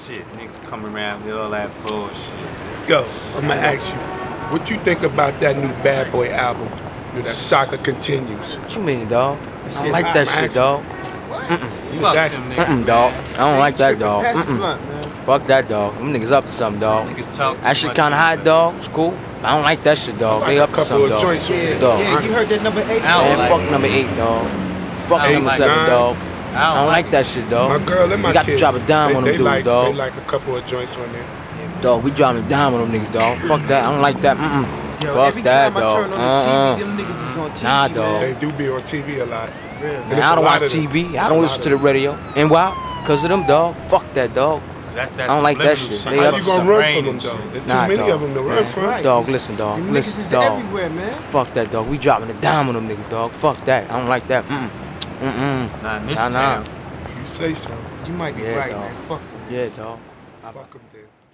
Shit, niggas come around with all that bullshit. Yo, I'm gonna ask you, what you think about that new Bad Boy album? You know, that Soccer Continues. What you mean, dog? I don't like that shit, dog. You just asked me. Dog. I don't like that, dog. Pass the blunt, man. Fuck that, dog. Them niggas up to something, dog. Niggas talk too That shit much kinda hot, anyway. dog. It's cool. I don't like that shit, dog. I They like up a to couple something, of dog. joints on there. Dog. Yeah, you heard that number 8? I don't Man, like fuck it. number 8, dog. Fuck I don't number like 7, it. dog. I I don't like that shit, dog. My girl and my You got kids. to drop a dime on them dudes, they dog. like a couple of joints on there. Dog, we dropping a dime on them niggas, dog. Fuck that. I don't like that. Yo, Fuck every that, time I dog. turn on the TV, them niggas is on TV, Nah, dog. man. They do be on TV a lot. Real. And Man, it's I a don't lot watch of them. TV. I It's don't a listen lot to the of radio. And why? Because of them, dog. Fuck that, dog. That's I don't like that subliminal shit. shit. They How up you to gonna something. run Rain from them and though? shit. There's Nah, too many dog. of them to run from. Dog, listen, dog. Them niggas Listen, is dog. everywhere, man. Fuck that, dog. We dropping a dime on them niggas, dog. Fuck that. I don't like that. Nah, in this Nah, nah. town. If you say so. You might be Yeah, right, dog. man. Fuck them. Yeah, dog. Fuck them then.